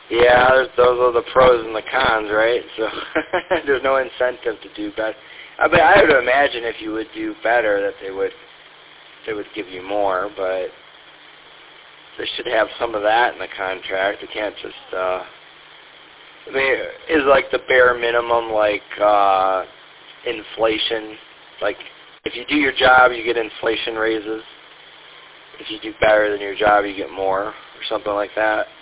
Yeah, those are the pros and the cons, right? So there's no incentive to do better. But I would imagine if you would do better that they would give you more, but they should have some of that in the contract. They can't just I mean, is like the bare minimum like inflation, like if you do your job you get inflation raises. If you do better than your job you get more or something like that.